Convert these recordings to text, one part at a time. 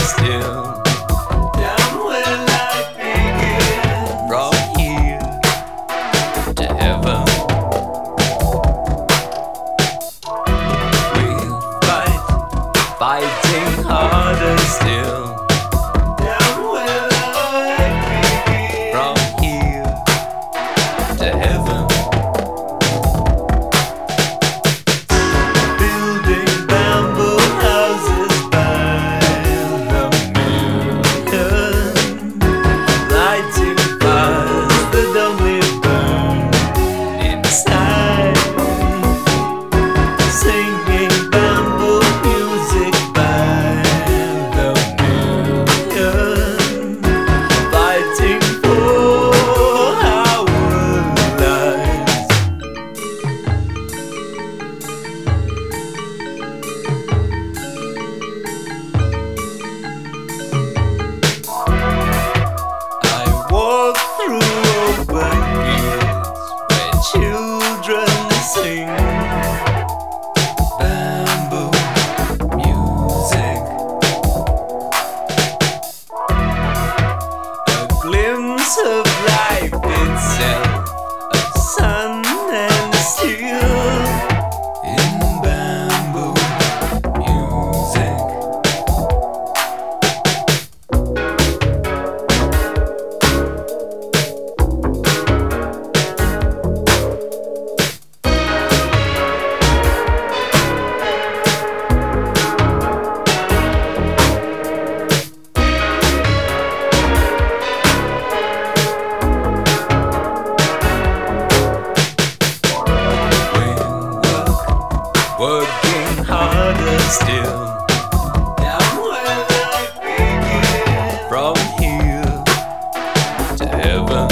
still. Down where life begins. From here to heaven. We'll fight, fighting harder still. Down where life begins. From here to heaven. Children sing bamboo music. A glimpse of life itself, of sun and steel in bamboo music. Working harder still. Down where life begins. From here to heaven.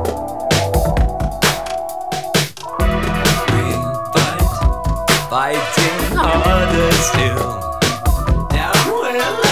We'll fight, fighting harder still. Down where